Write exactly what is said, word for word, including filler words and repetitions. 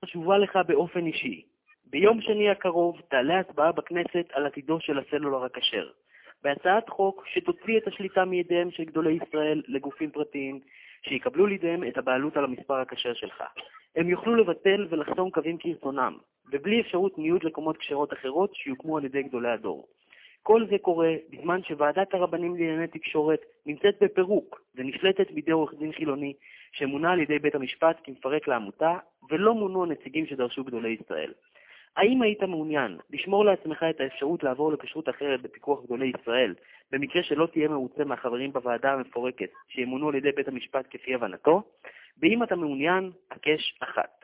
חשובה לך באופן אישי. ביום שני הקרוב תעלה הצבעה בכנסת על עתידו של הסלולר הכשר. בהצעת חוק שתוציא את השליטה מידיהם של גדולי ישראל לגופים פרטיים, שיקבלו לידיהם את הבעלות על המספר הכשר שלך. הם יוכלו לבטל ולחסום קווים כרצונם, ובלי אפשרות ניוד לקומות כשרות אחרות שיוקמו על ידי גדולי הדור. כל זה קורה בזמן שוועדת הרבנים לענייני תקשורת נמצאת בפירוק ונשלטת בידי עורך דין חילוני שמונה על ידי בית המשפט כמפרק לעמותה, ולא מונו הנציגים שדרשו גדולי ישראל. האם היית מעוניין לשמור לעצמך את האפשרות לעבור לכשרות אחרת בפיקוח גדולי ישראל, במקרה שלא תהיה מרוצה מהחברים בוועדה המפורקת שימונו על ידי בית המשפט כפי הבנתו? ואם אתה מעוניין, הקש אחת.